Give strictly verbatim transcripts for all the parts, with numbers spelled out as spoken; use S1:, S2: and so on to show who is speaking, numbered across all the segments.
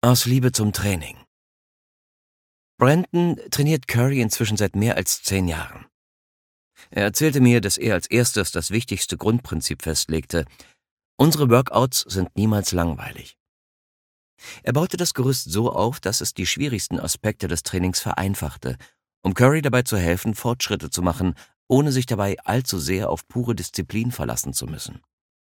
S1: Aus Liebe zum Training. Brandon trainiert Curry inzwischen seit mehr als zehn Jahren. Er erzählte mir, dass er als erstes das wichtigste Grundprinzip festlegte: Unsere Workouts sind niemals langweilig. Er baute das Gerüst so auf, dass es die schwierigsten Aspekte des Trainings vereinfachte, um Curry dabei zu helfen, Fortschritte zu machen, ohne sich dabei allzu sehr auf pure Disziplin verlassen zu müssen.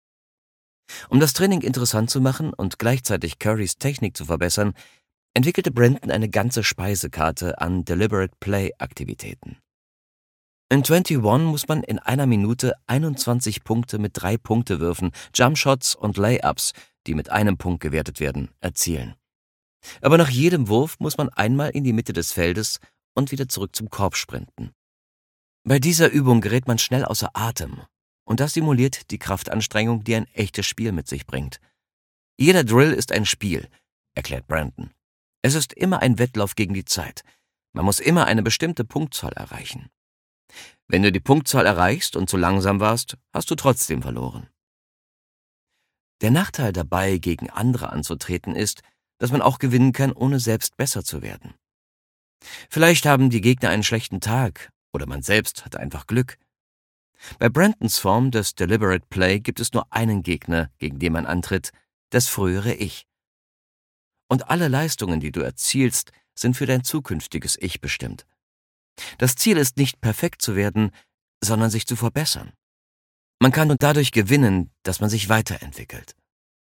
S1: Um das Training interessant zu machen und gleichzeitig Currys Technik zu verbessern, entwickelte Brandon eine ganze Speisekarte an Deliberate Play-Aktivitäten. In einundzwanzig muss man in einer Minute einundzwanzig Punkte mit drei Punktewürfen, Jumpshots und Layups, die mit einem Punkt gewertet werden, erzielen. Aber nach jedem Wurf muss man einmal in die Mitte des Feldes und wieder zurück zum Korb sprinten. Bei dieser Übung gerät man schnell außer Atem, und das simuliert die Kraftanstrengung, die ein echtes Spiel mit sich bringt. Jeder Drill ist ein Spiel, erklärt Brandon. Es ist immer ein Wettlauf gegen die Zeit. Man muss immer eine bestimmte Punktzahl erreichen. Wenn du die Punktzahl erreichst und zu langsam warst, hast du trotzdem verloren. Der Nachteil dabei, gegen andere anzutreten, ist, dass man auch gewinnen kann, ohne selbst besser zu werden. Vielleicht haben die Gegner einen schlechten Tag oder man selbst hat einfach Glück. Bei Brandons Form des Deliberate Play gibt es nur einen Gegner, gegen den man antritt: das frühere Ich. Und alle Leistungen, die du erzielst, sind für dein zukünftiges Ich bestimmt. Das Ziel ist nicht, perfekt zu werden, sondern sich zu verbessern. Man kann nur dadurch gewinnen, dass man sich weiterentwickelt.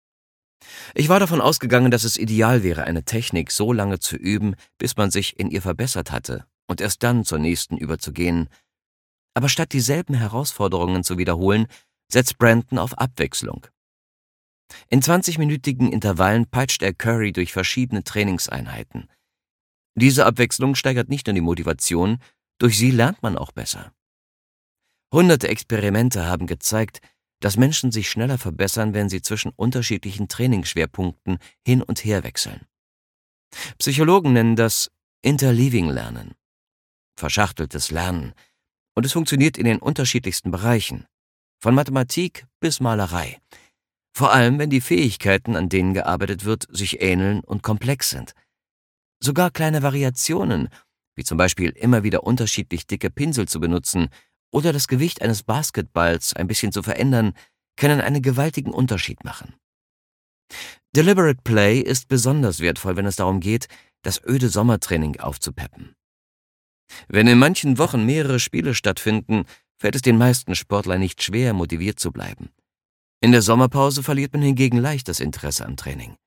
S1: Ich war davon ausgegangen, dass es ideal wäre, eine Technik so lange zu üben, bis man sich in ihr verbessert hatte und erst dann zur nächsten überzugehen. Aber statt dieselben Herausforderungen zu wiederholen, setzt Brandon auf Abwechslung. In zwanzigminütigen Intervallen peitscht er Curry durch verschiedene Trainingseinheiten. Diese Abwechslung steigert nicht nur die Motivation, durch sie lernt man auch besser. Hunderte Experimente haben gezeigt, dass Menschen sich schneller verbessern, wenn sie zwischen unterschiedlichen Trainingsschwerpunkten hin und her wechseln. Psychologen nennen das Interleaving-Lernen, verschachteltes Lernen, und es funktioniert in den unterschiedlichsten Bereichen, von Mathematik bis Malerei. Vor allem, wenn die Fähigkeiten, an denen gearbeitet wird, sich ähneln und komplex sind. Sogar kleine Variationen, wie zum Beispiel immer wieder unterschiedlich dicke Pinsel zu benutzen oder das Gewicht eines Basketballs ein bisschen zu verändern, können einen gewaltigen Unterschied machen. Deliberate Play ist besonders wertvoll, wenn es darum geht, das öde Sommertraining aufzupeppen. Wenn in manchen Wochen mehrere Spiele stattfinden, fällt es den meisten Sportlern nicht schwer, motiviert zu bleiben. In der Sommerpause verliert man hingegen leicht das Interesse am Training.